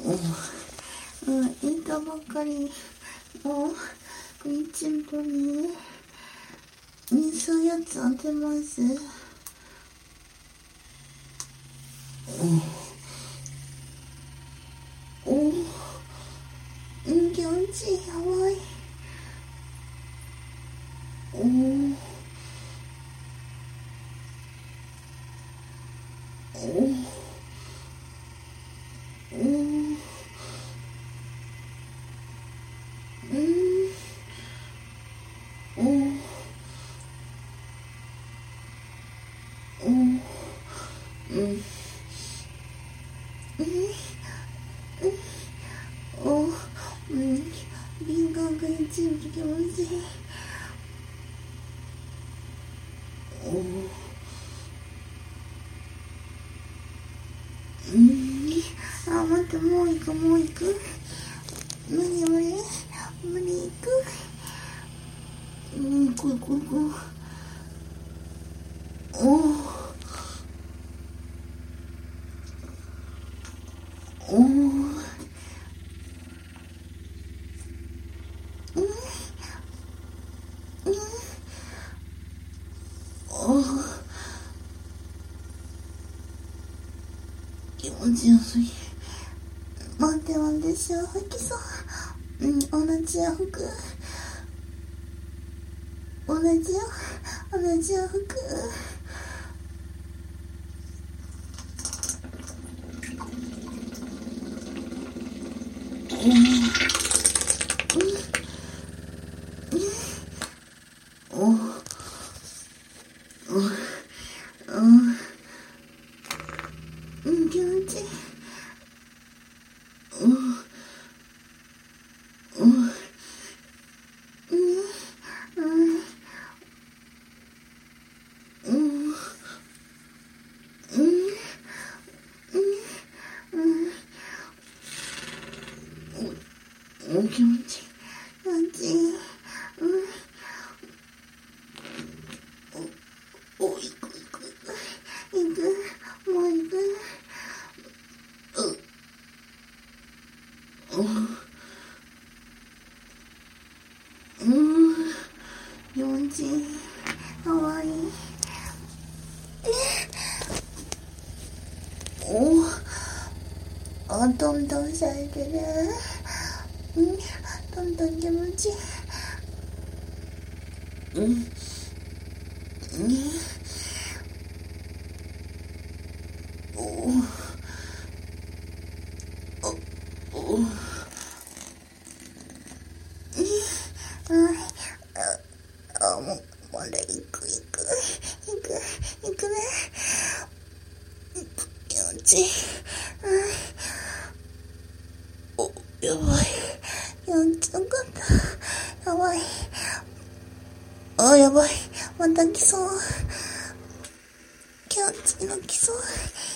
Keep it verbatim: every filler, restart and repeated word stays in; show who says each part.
Speaker 1: うん、インタばっかりを食いちんぽににそういうやつ当てます。おお、うん気持ちいい。やばい。おおおおおうんおおうんうんおうん敏感が一部気持ちいい。おうんあ、待って、もう行くもう行く。無理無理無理行く。うん行く行く行く。おおおお気持ちよすぎ。待って待って、潮吹きそう。うん、同じや服。同じや、同じや服。うんうんうんうんうん気持ちいい。うんうんうんうんうん気持ちいい。気持ちいい。うんおお行く行く行くもう行く。うんうん気持ちいい。かわいい。おあ、トントンされてる。うんトントン気持ちいい。うんうんおおおああもうまだ行く行く行く行くね。気持ちいい。おやばい。気持ちよかった。やばい。あやばい。また来そう。気持ちの来そう。